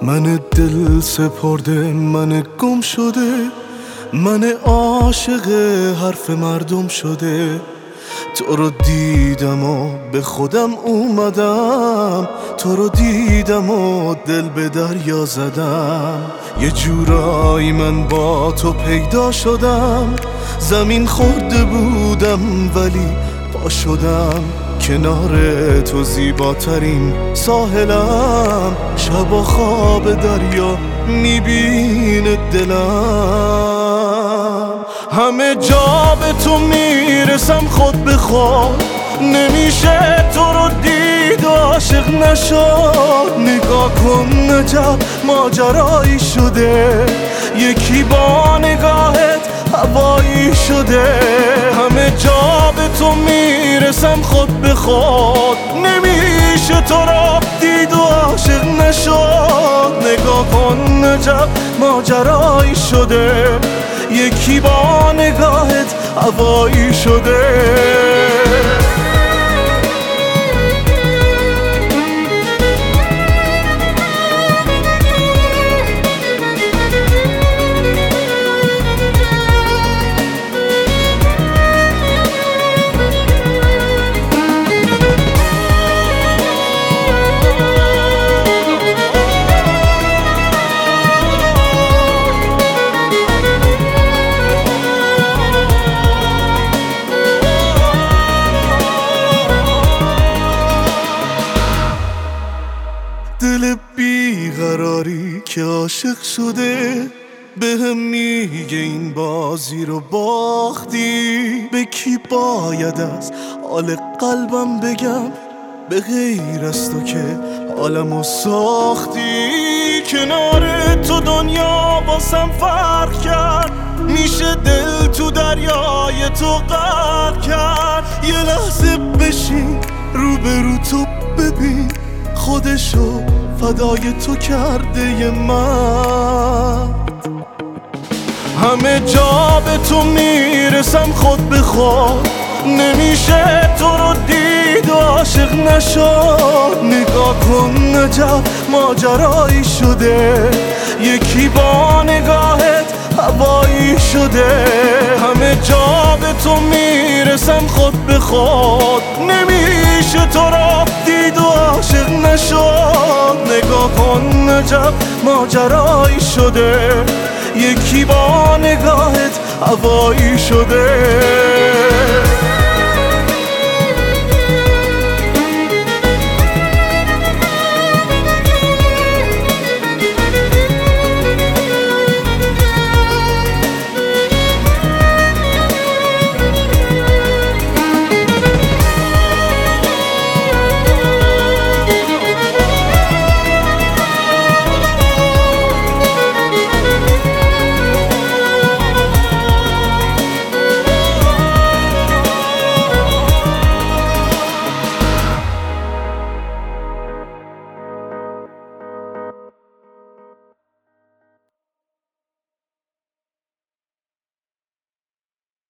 من دل سپرده، من گم شده، من عاشق حرف مردم شده. تو رو دیدم و به خودم اومدم، تو رو دیدم و دل به دریا زدم. یه جورایی من با تو پیدا شدم، زمین خورده بودم ولی پا شدم. کنار تو زیباترین ساحلم، شب و خواب دریا میبینه دلم. همه جا به تو میرسم خود به خود، نمیشه تو رو دید و عاشق نشد. نگاه کن عجب ماجرایی شده، یکی با نگاهت هوایی شده. همه جا به تو میرسم خود به خود، نمیشه تو رو دید و عاشق نشد. نگاه کن عجب ماجرایی شده، یکی با نگاهت هوایی شده. دل بیقراری که عاشق شده بهم میگه این بازی رو باختی. به کی باید از حال قلبم بگم به غیر از تو که حالمو ساختی. کنار تو دنیا باسم فرق کرد، میشه دل تو دریای تو غرق کرد. یه لحظه بشین روبرو تو ببین، خودشو فدای تو کرده من. همه جا به تو میرسم خود به خود، نمیشه تو رو دید و عاشق نشد. نگاه کن عجب ماجرایی شده، یکی با نگاهت هوایی شده. همه جا به تو میرسم خود به خود، نمیشه تو رو دید و عاشق نشد. نگاه کن عجب ماجرایی شده، یکی با نگاهت هوایی شده.